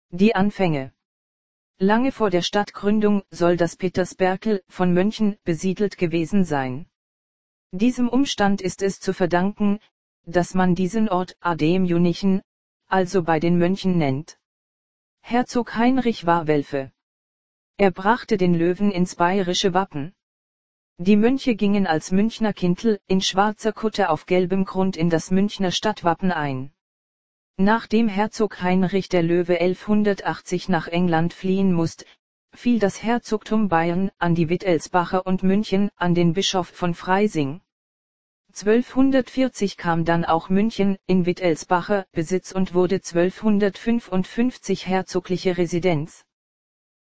Die Anfänge. Lange vor der Stadtgründung soll das Petersberkel von Mönchen besiedelt gewesen sein. Diesem Umstand ist es zu verdanken, dass man diesen Ort Adem Junichen, also bei den Mönchen nennt. Herzog Heinrich war Welfe. Er brachte den Löwen ins bayerische Wappen. Die Mönche gingen als Münchner Kintel in schwarzer Kutte auf gelbem Grund in das Münchner Stadtwappen ein. Nachdem Herzog Heinrich der Löwe 1180 nach England fliehen musste, fiel das Herzogtum Bayern an die Wittelsbacher und München an den Bischof von Freising. 1240 kam dann auch München in Wittelsbacher Besitz und wurde 1255 herzogliche Residenz.